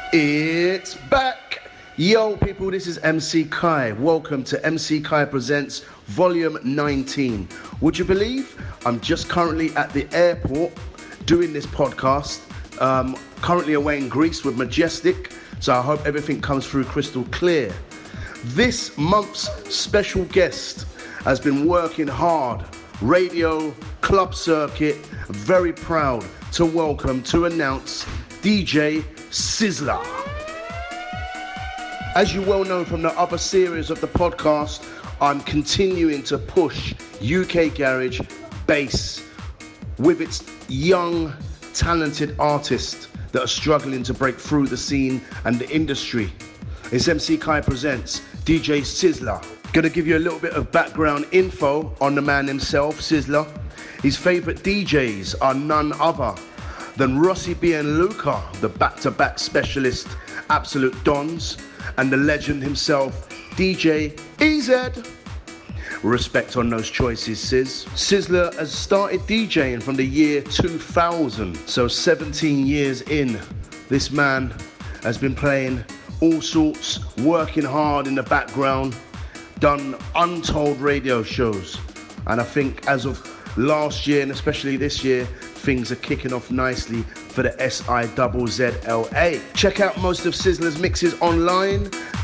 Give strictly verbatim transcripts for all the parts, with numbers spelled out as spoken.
It's back! Yo people, this is M C Kai. Welcome to M C Kai Presents Volume nineteen. Would you believe I'm just currently at the airport doing this podcast, um, currently away in Greece with Majestic, so I hope everything comes through crystal clear. This month's special guest has been working hard, radio, club circuit, very proud to welcome, to announce D J Sizzla. As you well know from the other series of the podcast, I'm continuing to push U K Garage bass with its young, talented artists that are struggling to break through the scene and the industry. It's M C Kai Presents D J Sizzla. Gonna give you a little bit of background info on the man himself, Sizzla. His favourite D Js are none other than Rossi B and Luca, the back-to-back specialist, Absolute Dons, and the legend himself, D J E Z. Respect on those choices, Sizz. Sizzla has started DJing from the year two thousand, so seventeen years in. This man has been playing all sorts, working hard in the background, done untold radio shows, and I think as of last year and especially this year, things are kicking off nicely for the S I Z Z L A. Check out most of Sizzla's mixes online,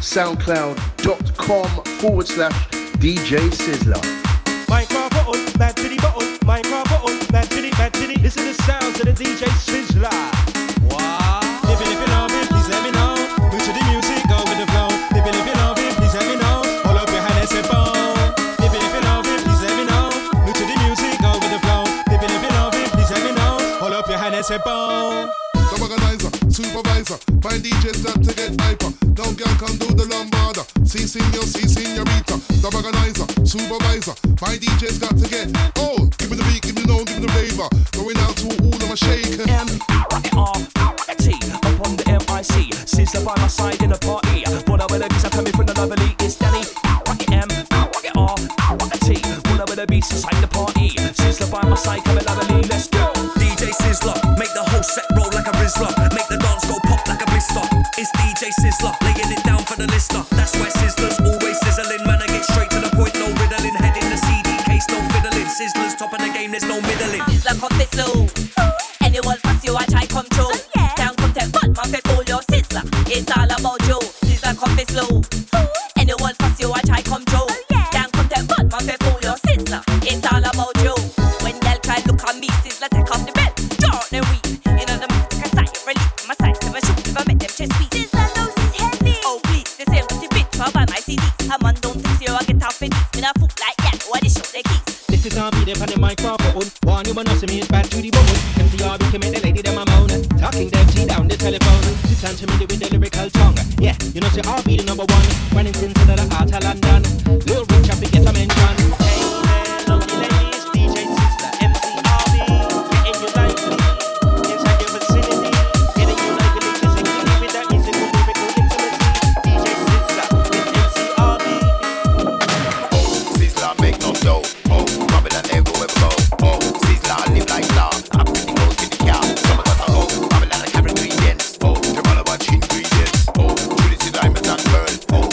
soundcloud.com forward slash DJ Sizzla. Microphone, bad bitty button, microphone, bad bitty, bad bitty. Listen to the sounds of the D J Sizzla. Wow. If you, if you love it, please let me know. Move to the music, go with the flow. If you, if you love it, please let me know. Hold up your hand and say boom. If you, if you love it, please let me know. Move to the music, go with the flow. If you, if you love it, please let me know. Hold up your hand and say boom. The organizer, supervisor, find D Js that to get hyper. Now girl can do the lambada. See senior, see senorita. The organizer, supervisor, find D Js got to get. Oh, give me the beat, give me the no, give me the flavor. Going out to all of my shaking. M R T up on the M I C. Sizzla by my side in the party. One of the beats are coming from the lovely. It's Danny M R T. One of the beats inside the party. Sizzla by my side, coming lovely. Let's go. D J Sizzla, make the whole set roll like a Rizzler. Make the dance go pop like a blister. It's D J Sizzla, laying it down for the listener. That's why Sizzla's always sizzling. Man, I get straight to the point, no riddling. Head in the C D case, no fiddling. Sizzla's top of the game, there's no middling. Sizzla come this slow. Anyone pass you, I try come true. Down come ten, but man, get all your Sizzla. It's all about you. Sizzla come this slow. Anyone pass you, I try come true. Down come ten, but man, get all your Sizzla. It's all about you. When they'll try look at me, Sizzla take off the belt. Draw and weep. You know the music I sigh, relief my sight. Never shoot, never make them chest beat. Sizzla knows it's heavy. Oh please, the same with the bitch. Try buy my C Ds. A man don't think you, I get off in these. Me not fool like that. Why they show their keys? This is our beat on the microphone. One you wanna see me is bad to the bone. M C R B can make the lady them a moan. Talking dirty down the telephone. Listen to me with the lyrical tongue. Yeah, you know say I'll be the number one. Running into the heart of London. Lil Rich up to get a mention. Hey man, lovely ladies, D J Sizzla, M C R B. Getting you lively inside your vicinity. Getting you lively, physically with that musical, lyrical intimacy. D J Sizzla with M C R B. Oh, Sizzla make no show. Oh, rub it and never ever go. Oh, Sizzla live like star. I'm pretty close in the car. Some of us are oh, rub it like a carrot ingredients. Oh, the all about ingredients. Oh, Judy see diamonds and pearl. Oh,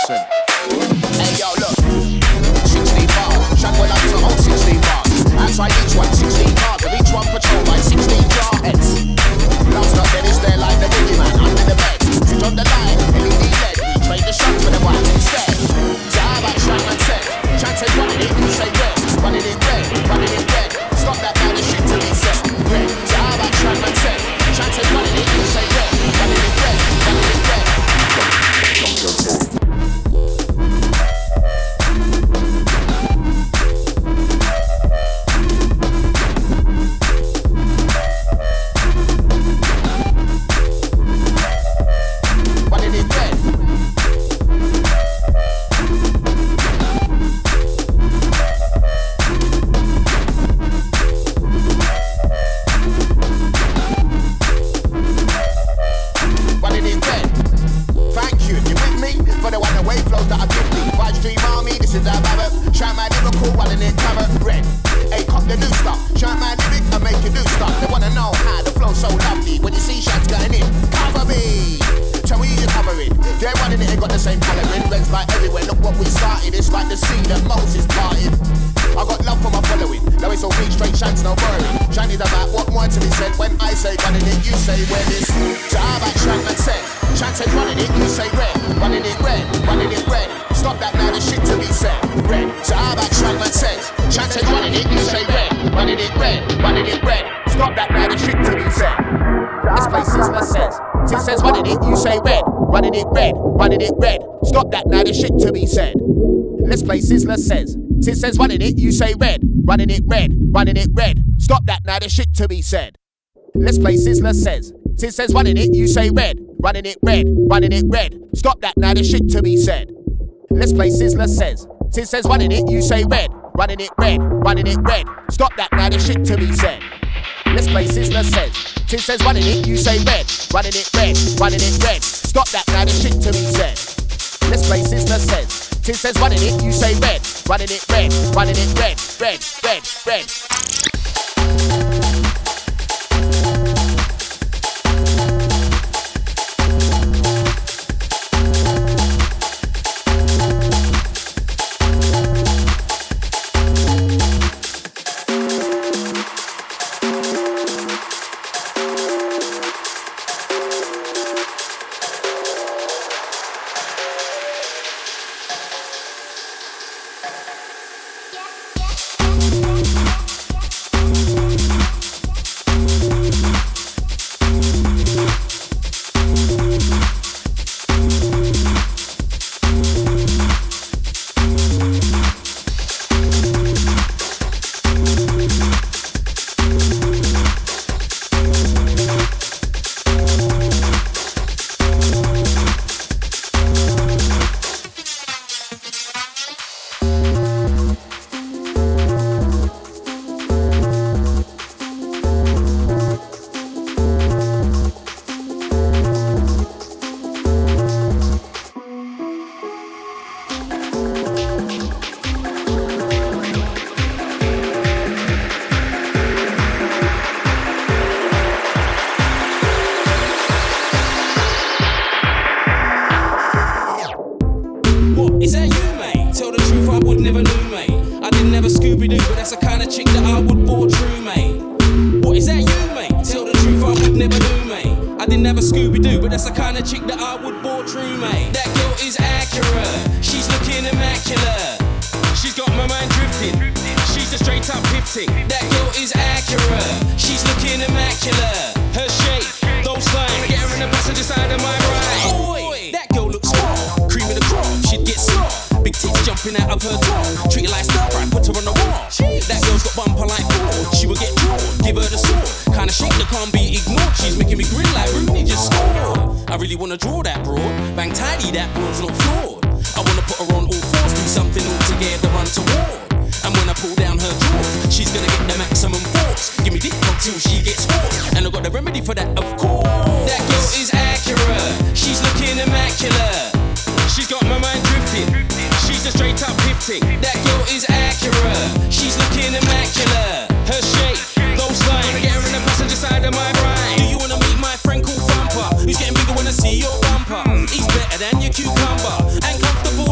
listen. Hey yo, look. sixteen bars. Shag well up to hold sixteen bars. Outside each one, sixteen cars. Of each one patrolled by sixteen jar heads. Love's not dead, it's there like the boogeyman under the bed. Switch on the light, L E D L E D. We trade the shots for the whites instead. So how about Shagman said? Chance said running it, you say red. Running it red, running it red. Stop that now, the shit to be said. Red. So how about Shagman said? Chance said running it, you say red. Running it red, running it red. Don't go to Sizzler says, Sis says running it, you say red, running it red, running it red. Stop that now, there's shit to be said. Let's play Sizzler says, Sis says running it, you say red, running it red, running it red. Stop that now, there's shit to be said. Let's play Sizzler says, Sis says running it, you say red, running it red, running it red. Stop that now, there's shit to be said. Let's play Sizzler says, Sis says running it, you say red, running it red, running it red. Stop that now, there's shit to be said. Let's play Sizzler says. Tin says running it, you say red, running it red, running it red, red, red, red. That girl is accurate. She's looking immaculate. Her shape, those lines. Get her in the passenger side of my ride. Do you wanna meet my friend called Thumper? Who's getting bigger when I see your bumper? He's better than your cucumber and comfortable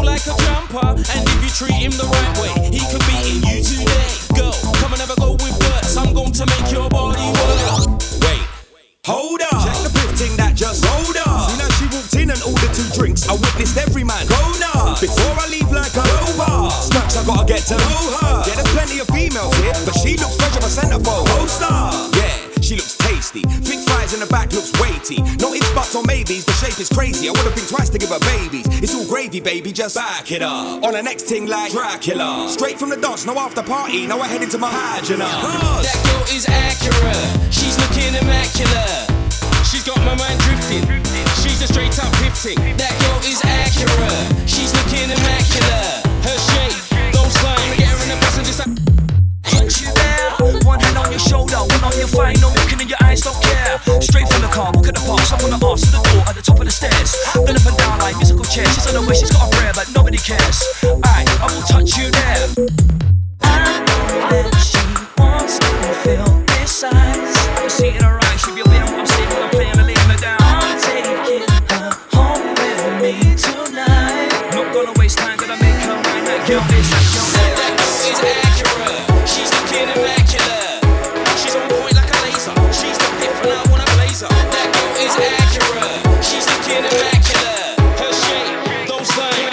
treat him the right way. He could be in you today. Girl, come and never go with words. I'm going to make your body work. Wait, hold up. Check the fifth thing that just rolled up. See now she walked in and ordered two drinks. I witnessed every man go nuts. Before I leave like a rover, smacks I gotta get to know her. Yeah, there's plenty of females here, but she looks fresh of a centerfold. Poster, yeah. She looks tasty. Thick thighs in the back looks weighty. No ifs, buts or maybes, the shape is crazy. I would've think twice to give her babies. It's all gravy, baby, just back it up. On the next thing like Dracula. Straight from the dance, no after party. Now I head into my Hajina. That girl is accurate. She's looking immaculate. She's got my mind drifting. She's a straight up fifty. That girl is accurate. She's looking immaculate. Her shape, don't slime. Get her in the bus and just like touch you there. One hand on your shoulder, one on your thigh. No looking in your eyes, don't care. Straight from the car, walk at the park. Up on the arse to the door, at the top of the stairs. Then up and down like musical chairs. She's on the way, she's got a prayer, but nobody cares. Alright, I will touch you there. I know that she wants to feel this size. I can see it in her eyes, she be obeying what I'm saying when I'm playing and laying her down. I'm taking her home with me tonight. Not gonna waste time, gonna make her mine. That girl is that girl. That girl is accurate. She's looking immaculate. She's on point like a laser. She's the piff and I wanna blaze her. That girl is accurate. She's looking immaculate. Her shape, don't slime.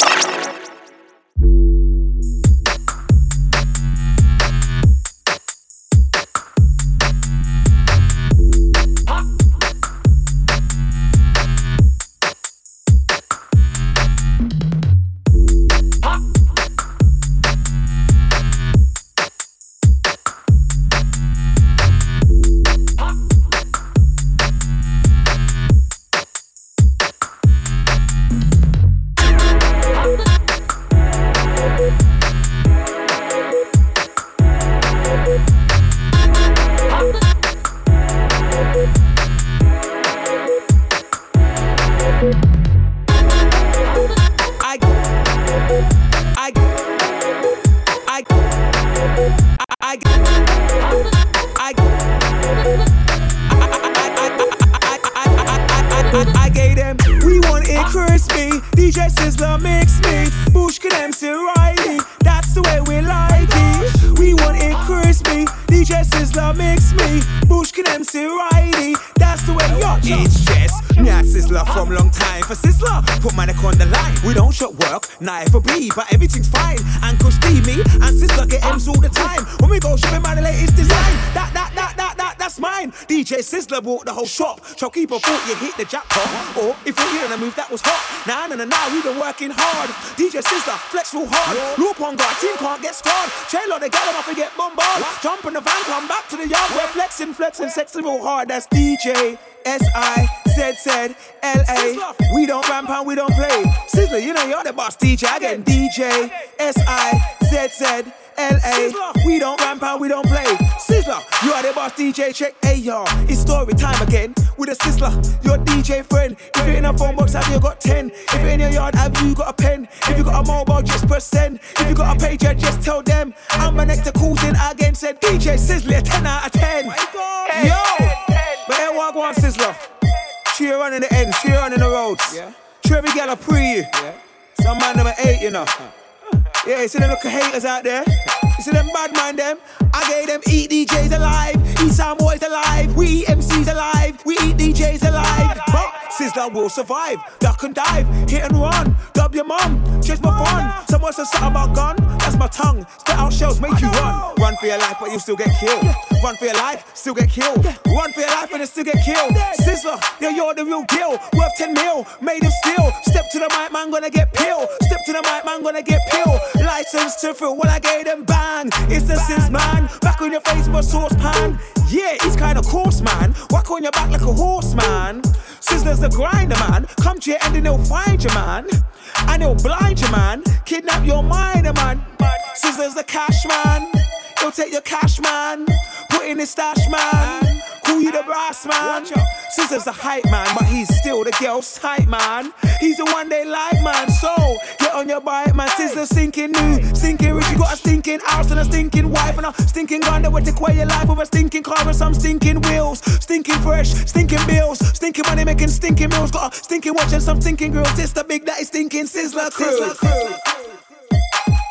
I gave them, we want it crispy. D J Sizzla mix me. Bushkin M C Riley, that's the way we like it. We want it crispy. D J Sizzla mix me. Bushkin M C Riley, that's the way yo. It's just me and Sizzla from long time. For Sizzla, put my neck on the line. We don't shut work, neither for B, but everything's fine. And Kush D me and Sizzla get M's all the time. When we go shopping by the latest design, that that that that that that's mine. D J Sizzla bought the whole shop. Shopkeeper thought you hit the jackpot, or if you hear the move that was hot. Nah nah nah nah, we been working hard. D J Sizzla flex real hard. Loop on guard, team can't get scored. Trailer they get them off and get bombarded. Jump in the van, come back to the yard. We're flexing, flexing, sexing real hard. That's D J S I Z Z L A. We don't ramp and we don't play. Sizzla, you know you're the boss D J. Again, D J S I Z Z L A. We don't ramp and we don't play. Sizzla, you are the boss D J. Check A R. It's story time again with a Sizzla, your D J friend. If you're in a phone box, have you got ten? If you're in your yard, have you got a pen? If you got a mobile, just press send. If you got a pager, just tell them. I'm an next to calls in again. Said D J Sizzla, ten out of ten. Yo, but then walk one Sizzla. She running the ends, she running the roads. Yeah. She every gal a pre you. Yeah. Some man number eight, you know. Yeah, you see them little haters out there. You see them bad man them. I gave them eat D Js alive, eat some boys alive. We eat M Cs alive, we eat D Js alive. But Sizzla will survive, duck and dive, hit and run. Dub your mum, chase my fun. Someone says something about gun, that's my tongue. Spit out shells, make you run. Run for your life, but you still get killed. Run for your life, still get killed. Run for your life and it still get killed. Sizzla, yeah, you're the real deal. Worth ten mil, made of steel. Step to the mic, man, gonna get peeled. Step to the mic, man, gonna get peeled. License to fill, well I gave them bang. It's the Sizz man, back on your face with a saucepan. Yeah, he's kinda coarse, man. Whack on your back like a horse, man. Sizzla's the grinder, man. Come to your end and he'll find you, man. And he'll blind you, man. Kidnap your mind, man. Sizzla's the cash, man. He'll take your cash, man. Put in his stash, man. Call you the brass, man. Sizzla's the hype, man. But he's still the girl's type, man. He's the one they like, man. So, get on your bike, man. Sizzla's stinking new, stinking rich. You got a stinking house and a stinking wife and a stinking gun that would take away your life with a stinking car and some stinking wheels. Stinking fresh, stinking bills. Stinking money making stinking meals. Got a stinking watch and some stinking grills. It's the big daddy stinking Sizzla crew.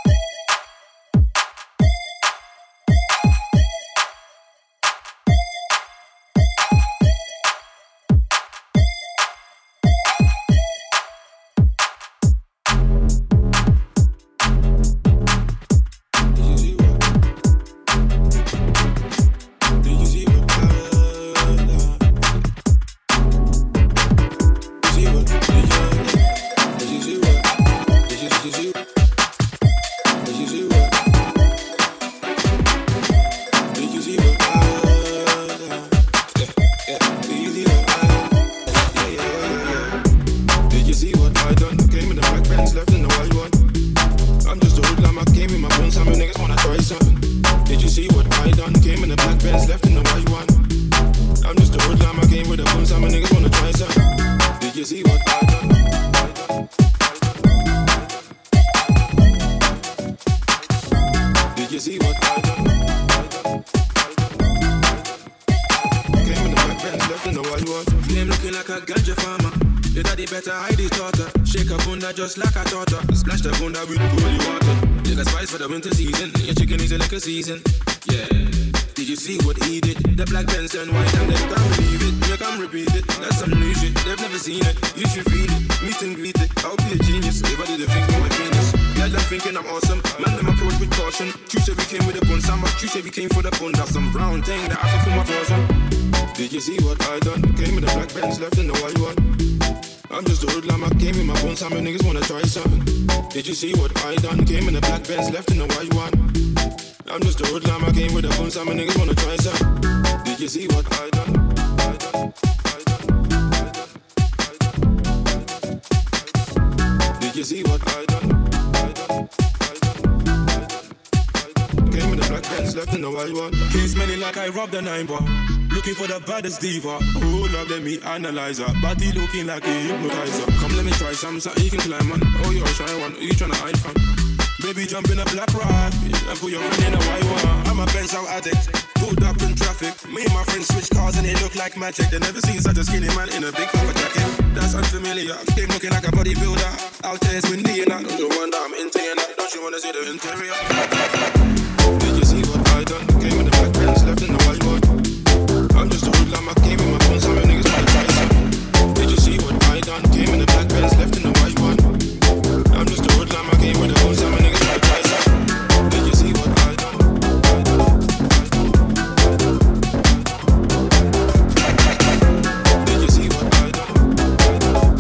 Somebody better hide his daughter. Shake a bunda just like a torta. Splash the bunda with holy water. Take a spice for the winter season. Your chicken is a liquor season. Yeah. Did you see what he did? The black pants turn white and they can't believe it. You can't repeat it. That's some new shit. They've never seen it. You should feel it. Meet and greet it. I'll be a genius if I didn't think of my penis. Yeah, I'm thinking I'm awesome. Man, them approach with caution. Tuesday we came with a bun. Summer Tuesday we came for the bun. That's some brown thing that I can put my paws on. Did you see what I done? Came with the black pants left in the white one. I'm just old llama, came in my bones, some niggas wanna try something. Did you see what I done? Came in the black Benz, left in the white one. I'm just old llama, came with the bones, some niggas wanna try something. Did you see what I done? I done, I done, I done, I done. Did you see what I done? I done, I done, I done. Came in the black Benz, left in the white one. Case many like I robbed a nine bar. Looking for the baddest diva. Oh, love them, me analyzer. Body looking like a hypnotizer. Come, let me try some, so you can climb on. Oh, you're a shy one. Who you tryna hide from? Baby, jump in a black ride and put your friend in a white one. I'm a Benz out addict. Pulled up in traffic. Me and my friends switch cars and they look like magic. They never seen such a skinny man in a big puffer jacket. That's unfamiliar. Came looking like a bodybuilder. Out there it's windy and I don't you wonder I'm into you now. Don't you wanna see the interior? Did you see what I done? Came in the black Benz, left in the white one. I'm just a hood like I came in my bones, some niggas wanna try some. Did you see what I done? Came in the black Benz, left in the white one. I'm just a hood like I came with the bones, some niggas wanna try some. Did you see what I done? I done, I done, I done. Did you see what I done? I done,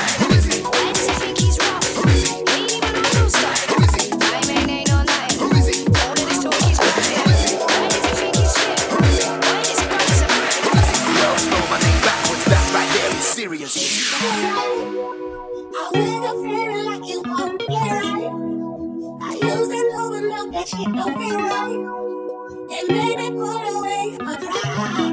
Who is he? that shit don't feel right. And baby, put away my pride.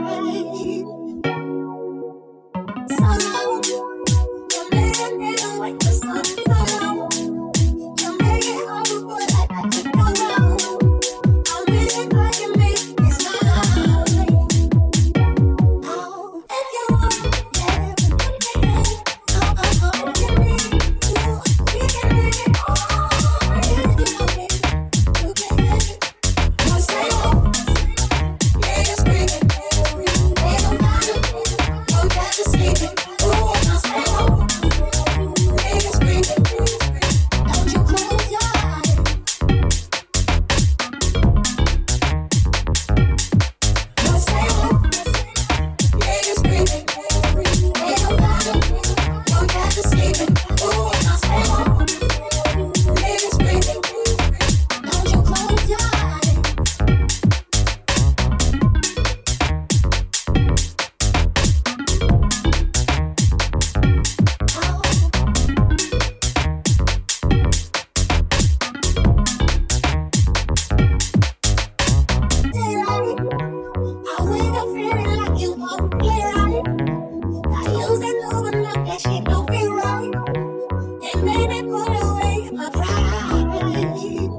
So long, you made a nigga wait for something so long. You make it hard, but I got to go wrong. I'm really glad you made this right. Oh, if you want, yeah, you can make it. Oh, oh, oh, if you need to, we can make it. Oh, if you want it, you can make it. You say, oh, yeah, you're screaming. Ain't no matter, no got to sleep it. Oh, I say, oh, yeah, you're screaming. Don't you close your eyes. You say, oh, yeah, you're screaming. Ain't no matter, no got to sleep it. Oh, I say, oh, yeah, you're screaming. Don't you close your eyes. I wake up feeling like you won't get right. I use that love and look that shit don't feel right. And baby, put away my pride.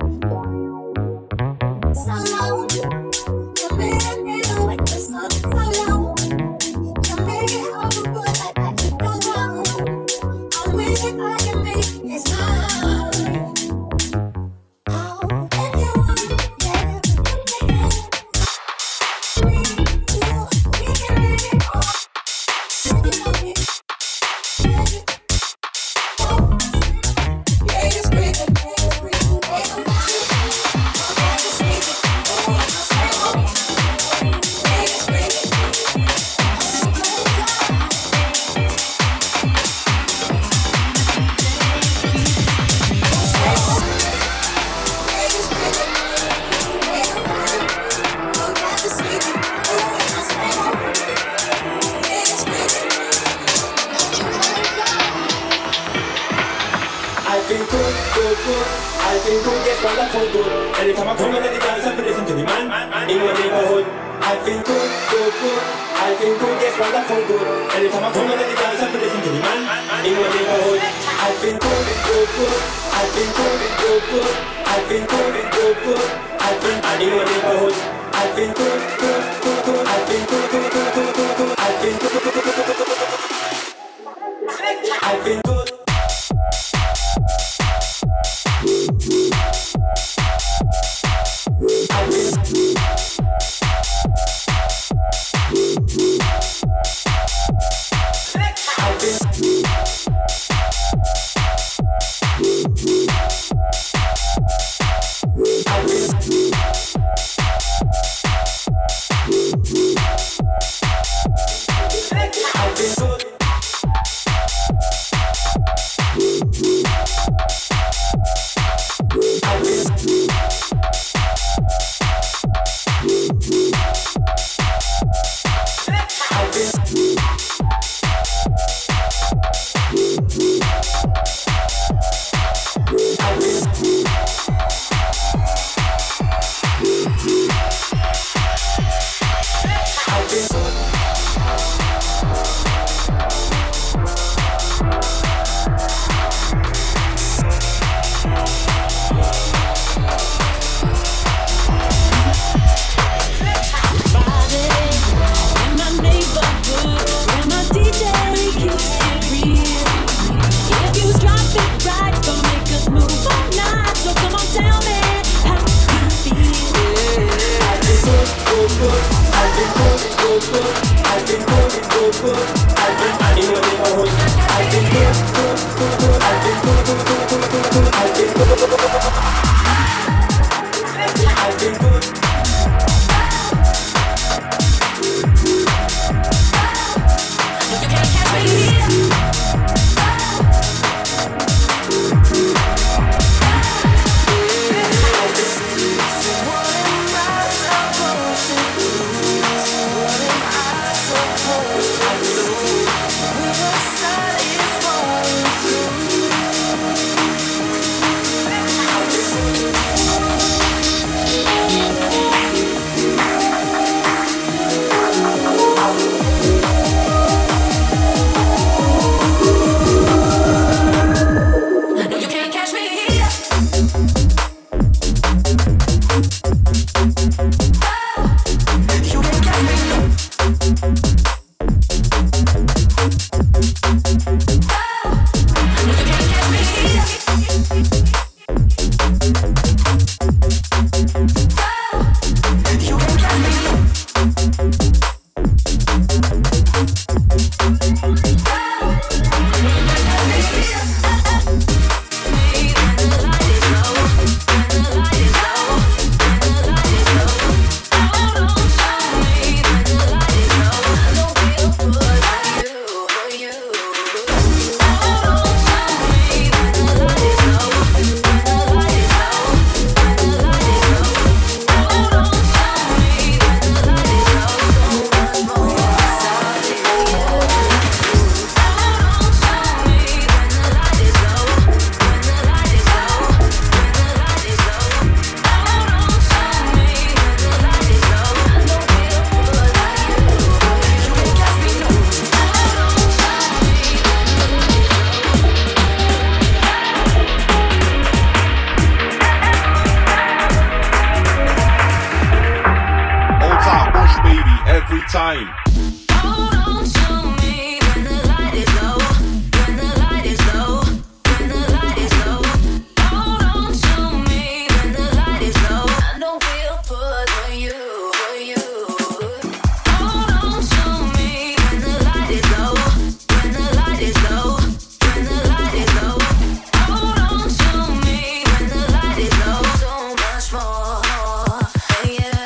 So long, you made a nigga wait for something so long. You make it hard, but I got to go wrong. I'm wishing I can make this right. Oh, if you want it, yeah, you can make it. I feel good, good, good. I feel good, yes, wonderful, good. Anytime I come in the dance, I feel listen to the man in my neighborhood. I feel good, good, good. I feel good, yes, wonderful, good. Anytime I come in the dance, I feel listen to the man in my neighborhood. I feel good, good, good. I feel good, good, good. I feel good, good, good. I feel in my neighborhood. I feel good, good, good, good. I feel good, good, good, good, good, good. I feel good, good, good, good, good, good. I feel good. What am I supposed to do? time. Hold on to me when the light is low. When the light is low. When the light is low. Hold on to me when the light is low. I know we'll put for you, for you. Hold on to me when the light is low. When the light is low. When the light is low. Hold on to me when the light is low. So much more, yeah.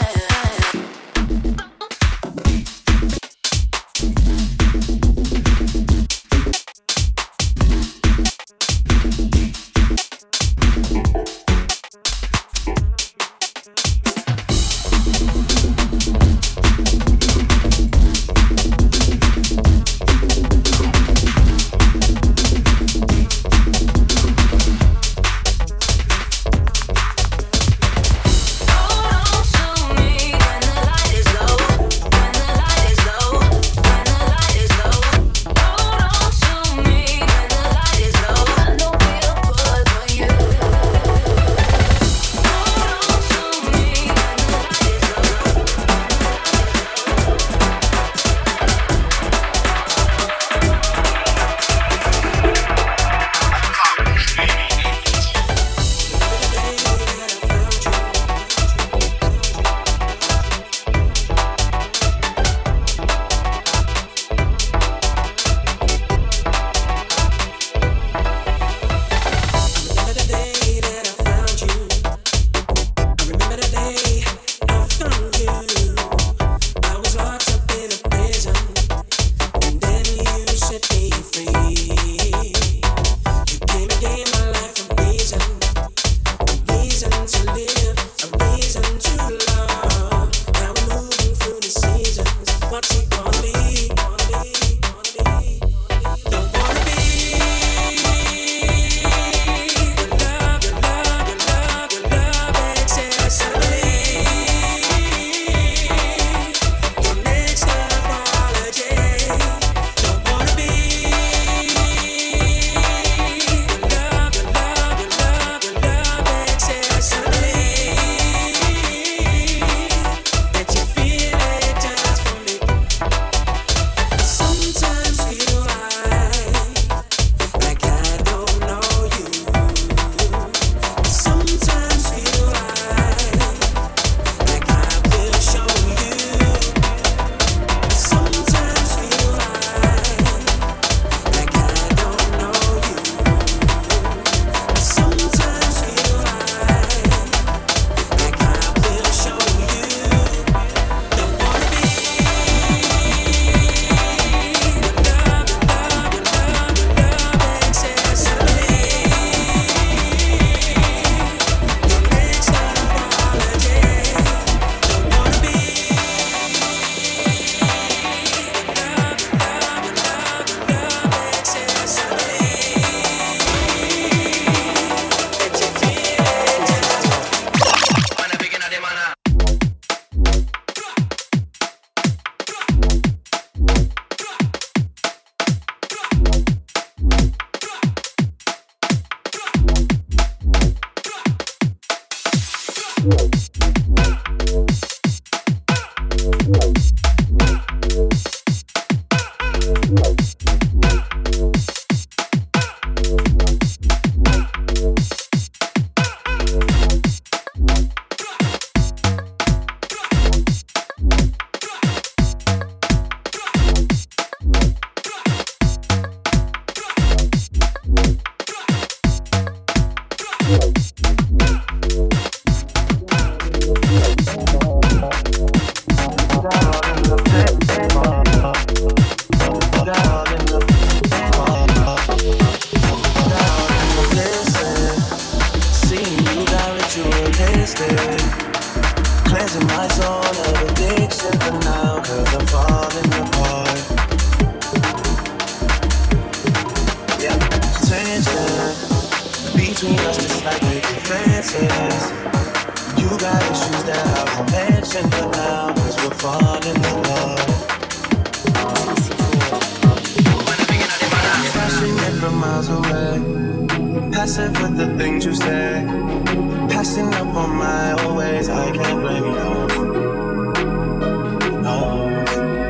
Passive with the things you say, passing up on my always. I can't blame you. No, no.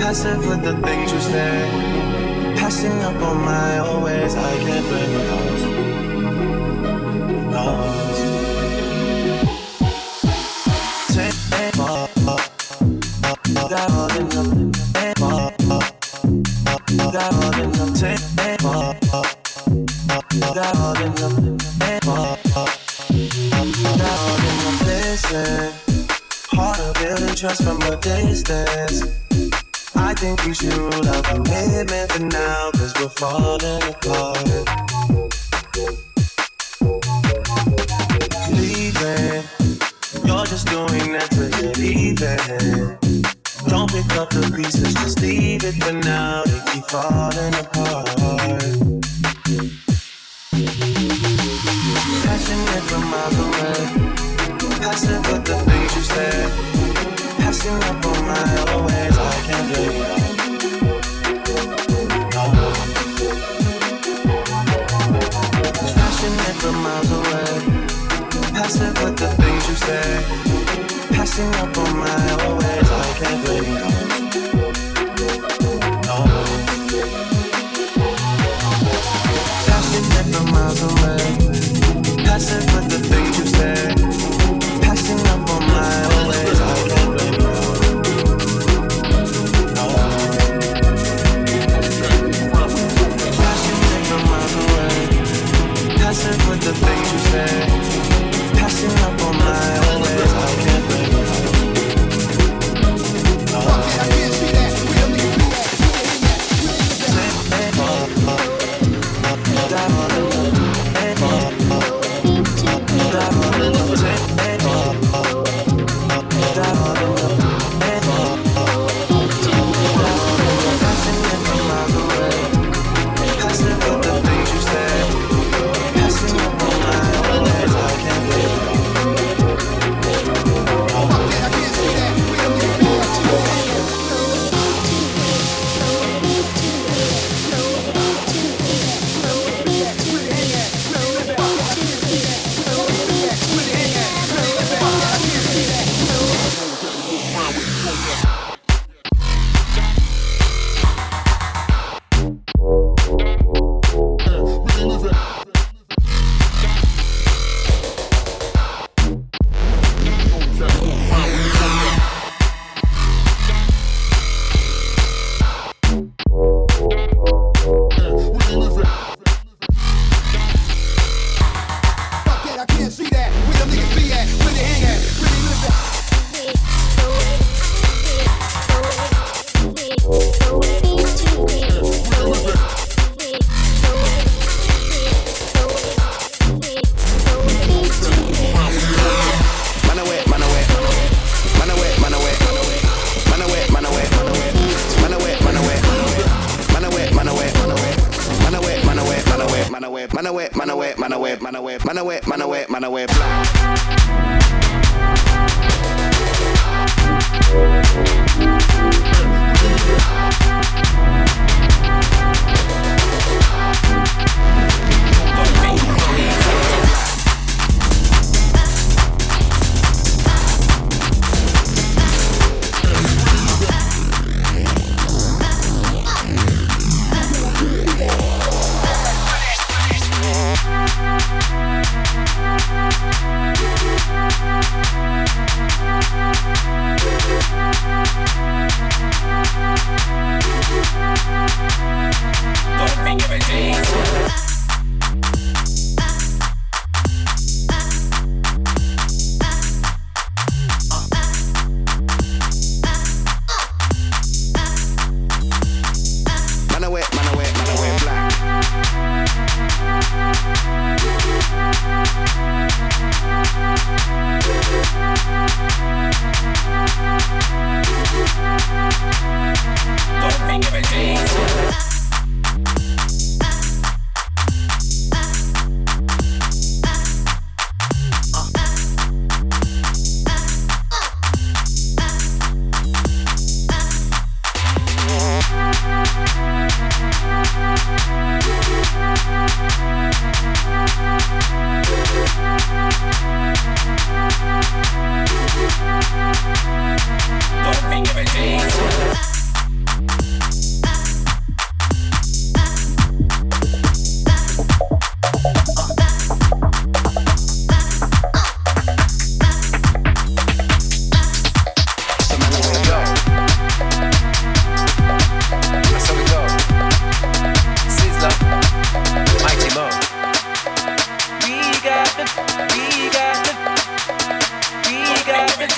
Passive with the things you say. Passing up on my always, I can't blame you. No. Take more. Got more than enough. Take more. Got more than enough. Take more. Got more than enough. Take more. Got more than enough. Listen. Hard to build trust from a distance. I think we should rule out commitment for now, cause we're falling apart. Leaving, you're just doing that to get even. Don't pick up the pieces, just leave it for now. They keep falling apart. Passionate from miles away, passive with the things you say. Passing up on my always, I can't blame you. No. Passionate from miles away, passive with the things you say. Passing up on my always, I can't blame you. No. Passionate from miles away, passive with the things you say. Passing up on my always, I can't blame you. No. Passionate from miles away, passive with the things you say. Passing up on my always, I can't blame you. No. I can't see that. We don't need to do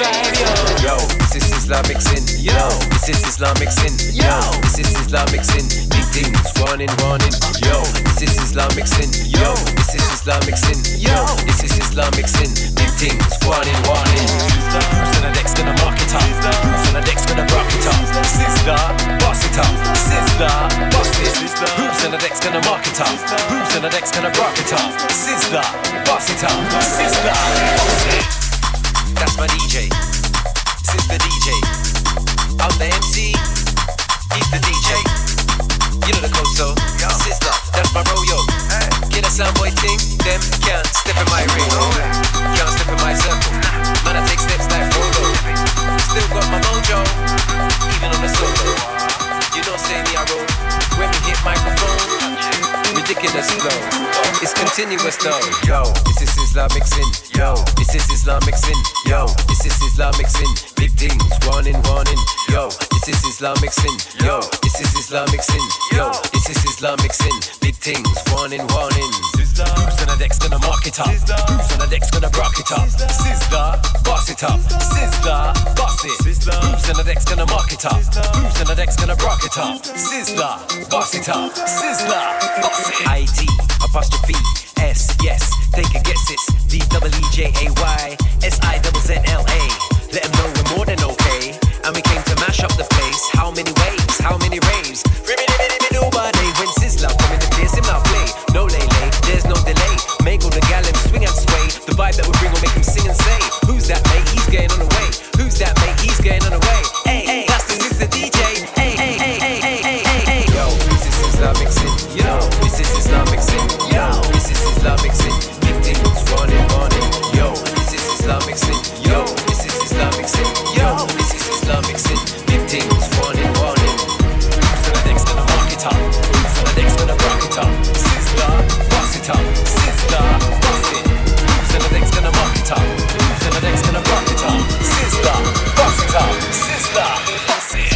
vibe, yo. Yo, this is Islamic sin. Yo, this is Islamic sin. Yo, this is Islamic sin. Big things, warning, warning. Yo, this is Islamic sin. Yo, this is Islamic sin. Yo, this is Islamic sin. Big things, warning, warning. Who's on the deck's gonna mark it up? Who's on the deck's gonna rock it up? Sister, boss it up. Sister, boss it. Who's on the deck's gonna mark it up? Who's on the deck's gonna rock it up? Sister, boss it up. Sister, boss it. That's my D J. Sister D J. I'm the M C. He's the D J. You know the code, so sister, that's my bro, yo. Get a soundboy ting, them can't step in my ring. Can't step in my circle. Man, I take steps like Frodo. Still got my mojo, even on the solo. You don't say me, I roll. When we hit microphone, ridiculous flow. It's continuous though. Yo, this is Islamic sin. Yo, this is Islamic sin. Yo, this is Islamic sin. Big things, warning, warning. Yo, this is Islamic sin. Yo, this is Islamic sin. Yo, this is Islamic sin. Big things, warning, warning. Who's on the deck's gonna mark it up? Who's on the deck's gonna rock it up? Sizzler, boss it up. Sizzler, boss it. Who's on the deck's gonna mark it up? Who's on the deck's gonna rock it up? Sizzler, boss it up. Sizzler, boss it. I D apostrophe S, yes, take a guess, it's D W E J A Y S I Z Z L A. Let them know we're more than okay, and we came to mash up the place. How many waves, how many raves? Nobody when Sizzler come in the place, him not play. No lay lay, there's no delay. Make all the gallem swing and sway. The vibe that we bring will make him sing and say, who's that mate? He's getting on the way. Who's that mate? He's getting on the way. Hey, hey, that's the Sister D J. Hey, hey, hey, hey, hey, hey, hey, hey. Yo, this is Islamic sin. Yo, this is Islamic sin. Yo, this is Islamic sin. Big things, warning, warning. Yo, this is Islamic sin. Yo, this is Islamic sin. Yo, this is Islamic sin. Big things, warning, warning. Who's on the next gonna mark it up? Who's on the next gonna rock it up? Sizzler, boss it up. Sizzler, boss it. Who's on the next gonna mark it up? Who's on the next gonna rock it up? Sizzler, boss it up. Sizzler, boss it.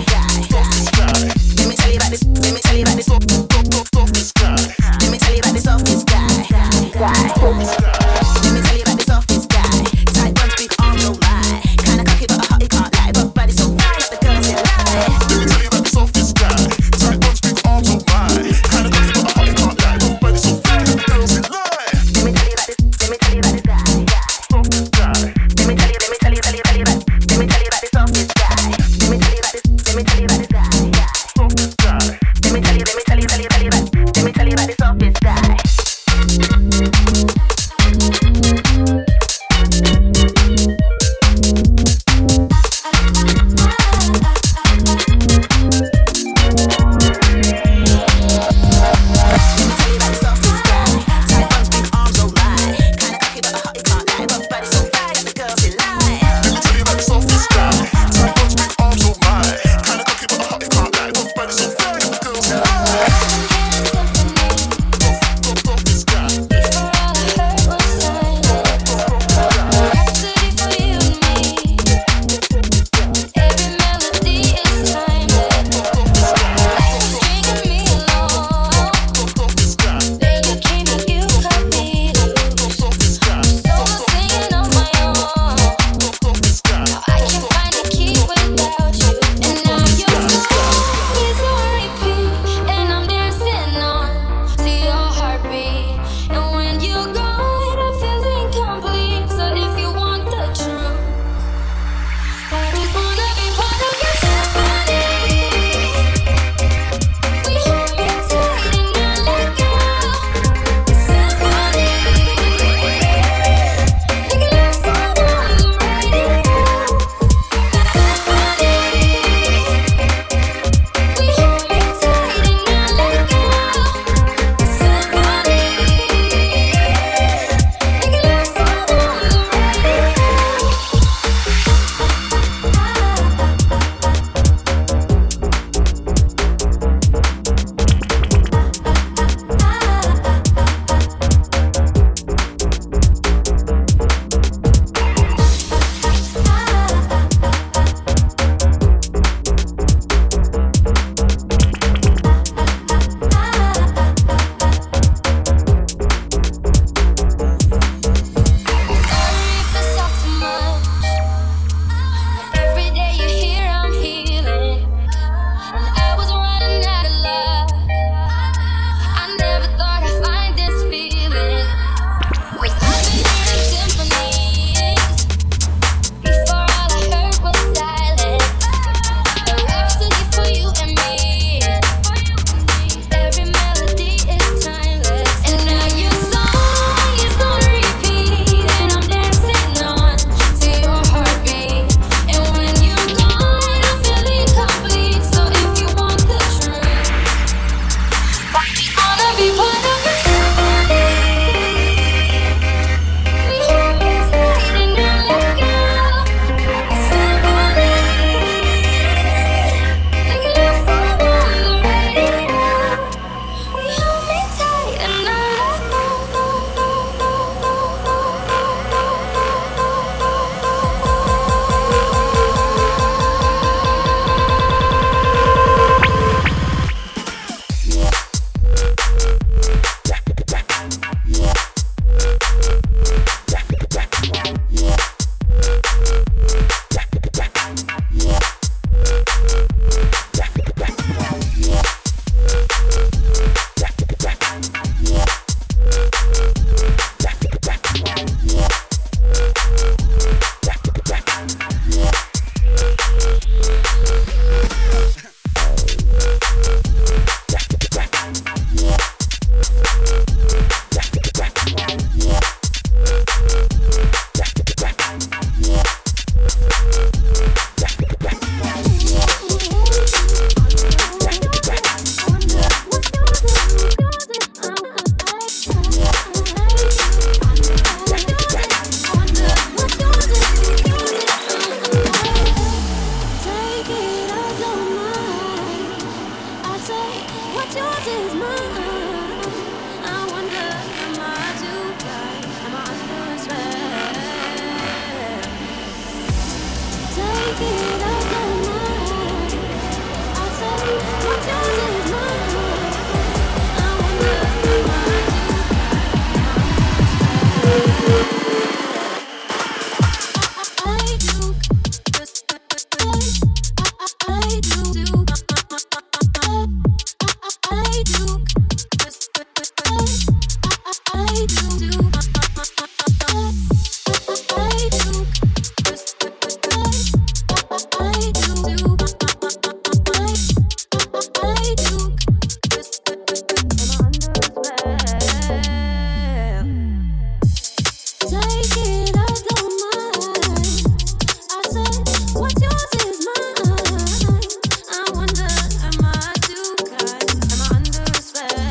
Let me tell you about this. is mine. I wonder, am I too blind? Am I under a spell? Take it, I don't mind. I say, what's yours is mine. I wonder, am I too blind? Am I under a spell? I do, I do, do. I do, I do, do. I do, I do, do. I do. I'm under spell. Take it, I don't mind. I said, what's yours is mine. I wonder, am I too kind? Am I under a spell?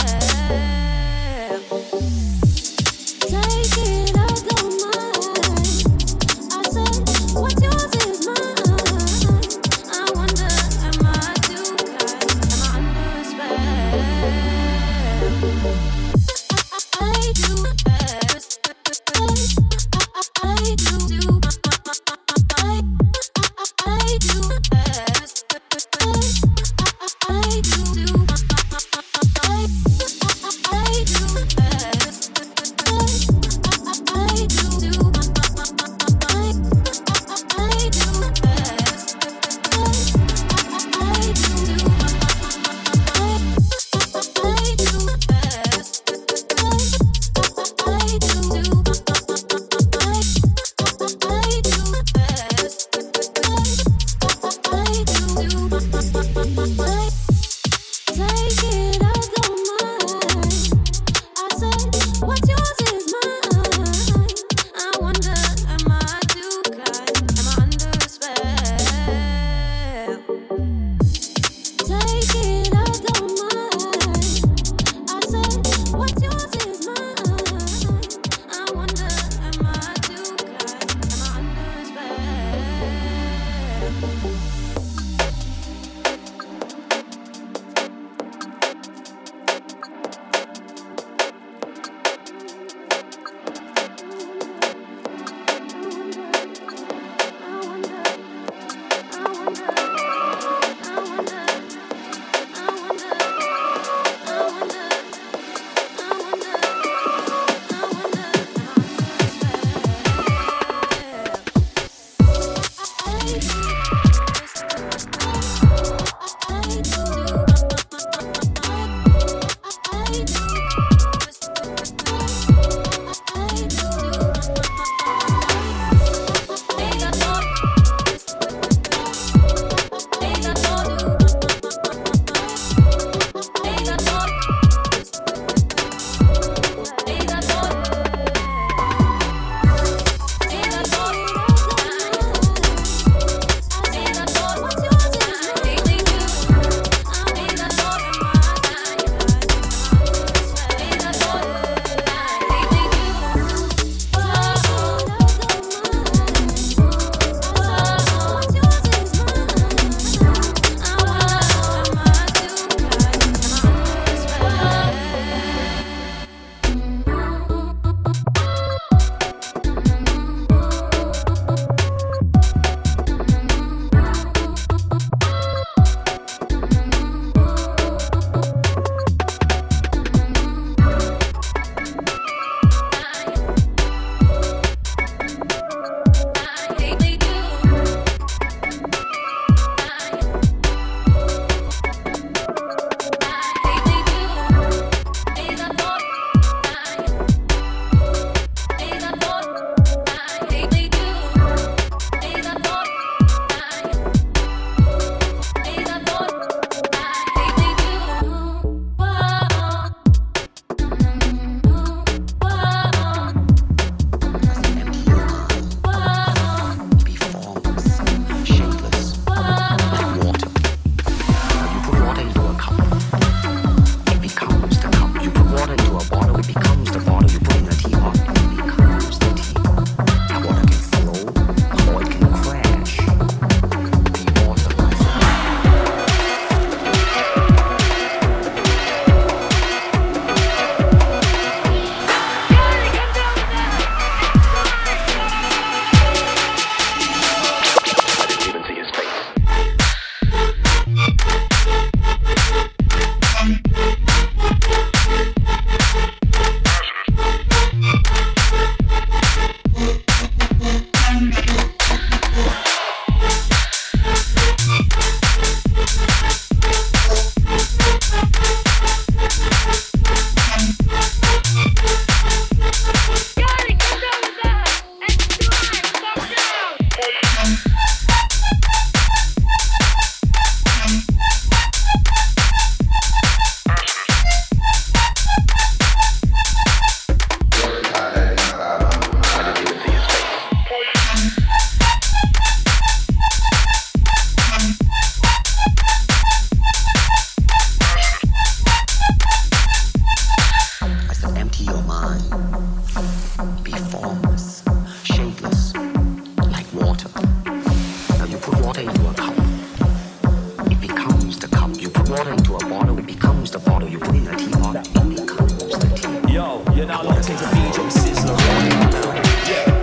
到用户来提高当地客户的体验。 Yo, you're now locked into D J Sizzler right now. Yeah.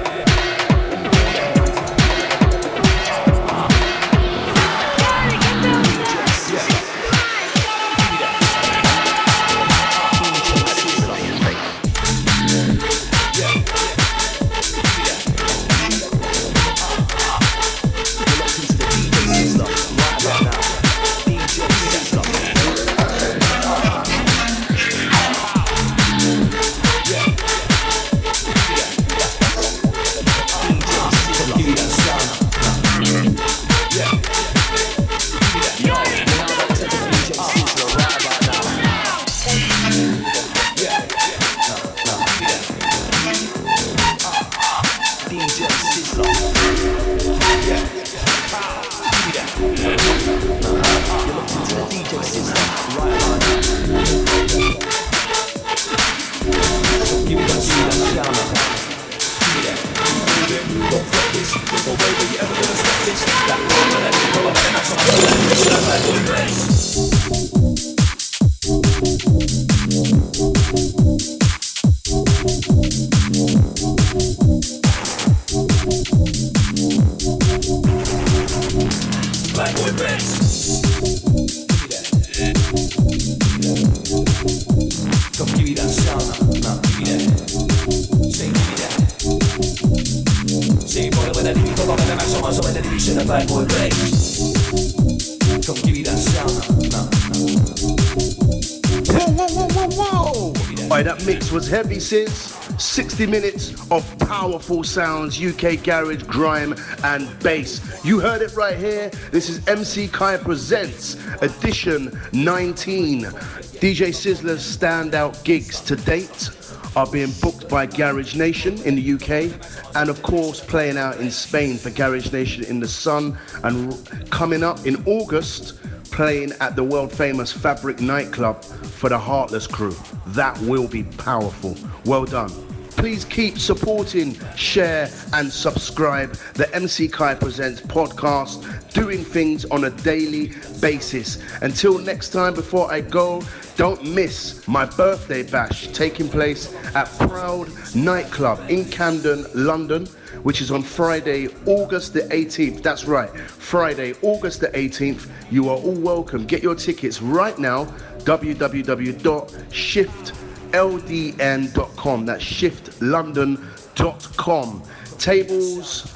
Heavy Sis, sixty minutes of powerful sounds, U K garage, grime and bass. You heard it right here. This is M C Kai Presents edition nineteen. D J Sizzler's standout gigs to date are being booked by Garage Nation in the U K and of course playing out in Spain for Garage Nation in the Sun, and coming up in August playing at the world famous Fabric nightclub for the Heartless crew. That will be powerful. Well done. Please keep supporting, share and subscribe the M C Kai Presents podcast, doing things on a daily basis. Until next time, before I go, don't miss my birthday bash taking place at Proud Nightclub in Camden, London, which is on Friday, August the eighteenth. That's right, Friday, August the eighteenth. You are all welcome. Get your tickets right now, w w w dot shift l d n dot com. That's shift london dot com. Tables,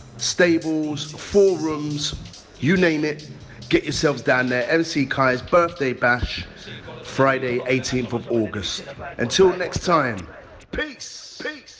stables, forums, you name it, get yourselves down there. M C Kai's birthday bash, Friday, eighteenth of August. Until next time, peace, peace.